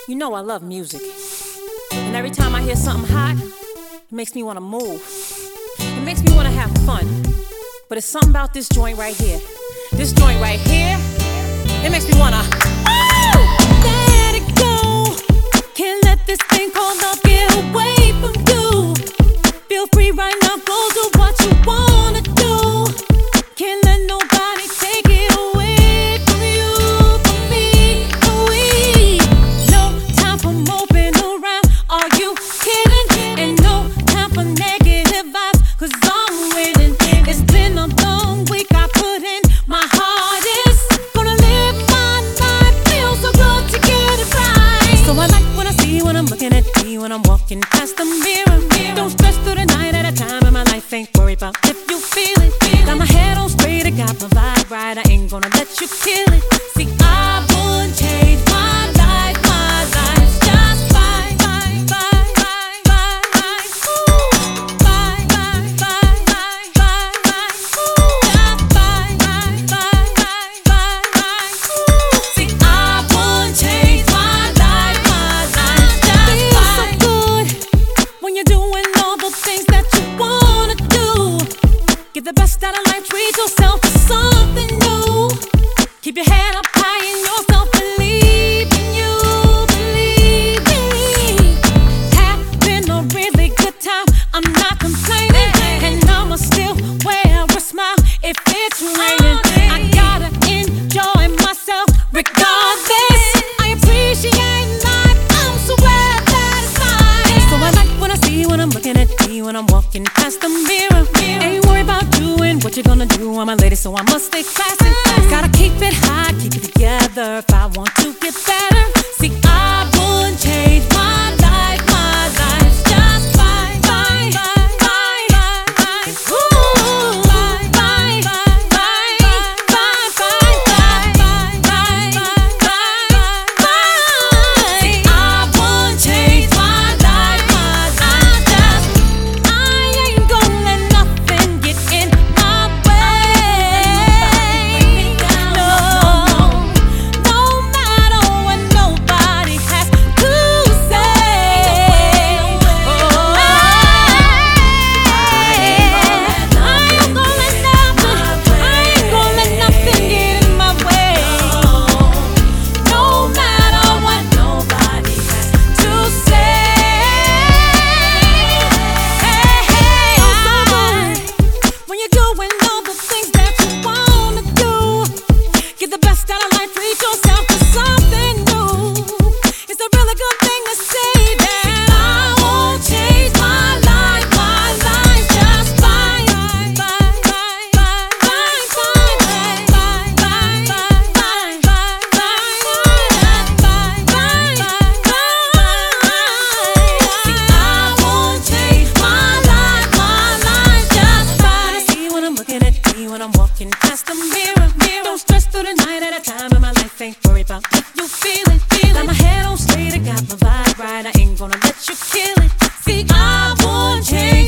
You know I love music, and every time I hear something hot, it makes me want to move. It makes me want to have fun. But it's something about this joint right here. This joint right here, it makes me want to let it go. Can't let this thing called love get away from you. Feel free right now, go do what you wanna do. Can't let nobody take it away from you, from me, from we. No time for moping around, are you kidding? And no time for negative vibes, cause I'm winning. It's been a long week, I put in my hardest. Gonna live my life, feels so good to get it right. So I like what I see when I'm looking at me, when I'm walking past the mirror. Don't stress through the night at a time in my life, ain't worried about if you feel it. Got my head on straight, I got my vibe right, I ain't gonna let you kill it. See, I wouldn't change my life, just fine, fine, fine, fine, fine, fine. Ooh, fine, fine, fine, fine, fine, fine. Ooh, just fine, fine, fine, fine, fine, fine. Ooh, see, I wouldn't change my life, just fine. Feels so good when you're doing all the things that you wanna do. Get the best out of life, treat yourself to something new. Keep your head up high in yourself, believe in you, believe in. Having a really good time, I'm not complaining. And I'ma still wear a smile if it's raining. I gotta enjoy myself regardless. I appreciate life, I'm so glad that it's mine. So I like what I see when I'm looking at me, when I'm walking past the mirror. Ain't worried about doing what you're gonna do, I'm a lady, so I must stay classy. Gotta keep it high, keep it together if I want to get better. See, I wouldn't change my life, just fine, fine, fine, fine, fine. Ooh, fine, fine, fine, fine, fine, fine, fine, fine, fine, fine. See, I wouldn't change my life, I ain't gonna let nothing get in my way. No matter what nobody has to say. I ain't gonna let nothing get in my way. No matter what nobody has to say. When you're doing all the things that you wanna do, get the best out of life, treat yourself to something new. It's a really good thing to say that I won't change my life, just fine, fine, fine, fine, fine, fine, fine, fine, fine, fine, fine, See, I won't change my life, just fine. I see when I'm looking at me, when I'm walking past the mirror. Don't stress through the night at a time in my life, ain't worried about if you feel it. Got my head on straight, I got my vibe right, I ain't gonna let you kill it. See, I won't change